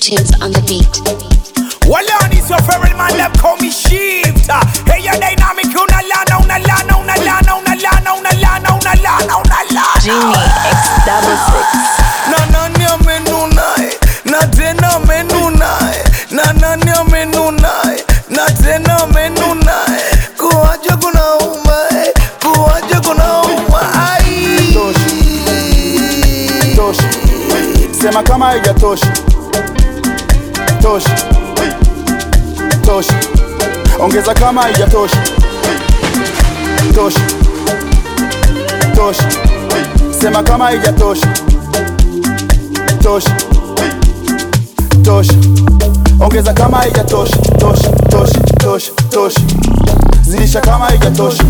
tunes on the beat. Well, on is your favorite man that call me Shifter. Hey, your dynamic, una lana. Genie X66. Nani amenunae, na tena amenunae. Nani amenunae, na tena amenunae. Kuwaje kuna umae, kuwaje kuna umae. Toshi, sema kama haijatoshi. Toshi, ongeza kama haijatoshi. Toshi, sema kama haijatoshi. Toshi, ongeza kama haijatoshi. Toshi, zidisha kama haijatoshi.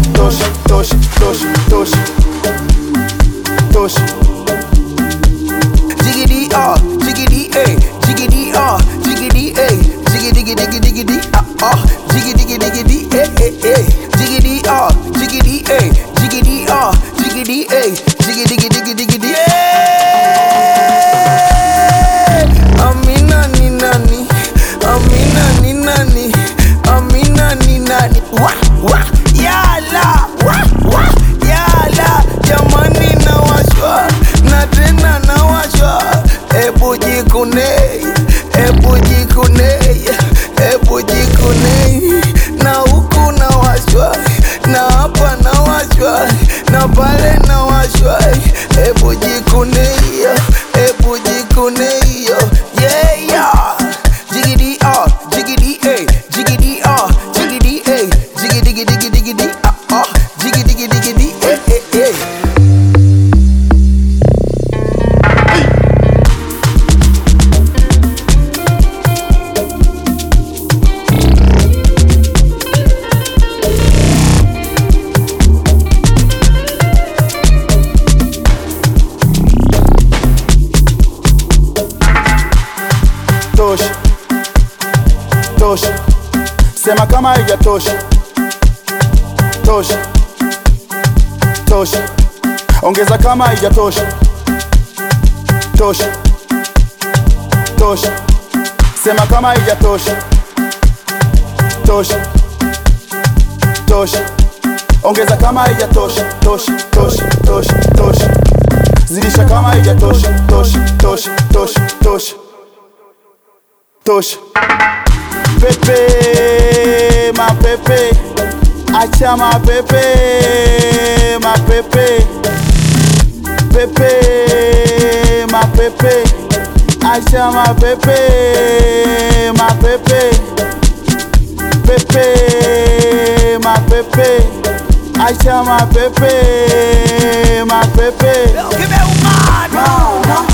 Toshi. Jiggity jiggity A, jiggity jiggity A, jiggity jiggity jiggity A, jiggity jiggity A, jiggity jiggity A, jiggity jiggity Amina ni nani, wa yala, yala, jamani nawashwa, na tena nawashwa. Ebu jikune, na huku nawashwa, na hapa nawashwa, na pale nawashwa. Ebu jikune, yeah. Jiggity jiggity A, jiggity jiggity A, jiggity jiggity A. Toshi, sema kama haijatoshi. Toshi, ongeza kama haijatoshi. Toshi, sema kama haijatoshi. Toshi, ongeza kama haijatoshi. Toshi, zidisha kama haijatoshi. Toshi. Pepe, ma pepe, acha ma pepe, Pepe, ma pepe, acha ma pepe, Pepe, ma pepe, acha ma pepe, Give me a man.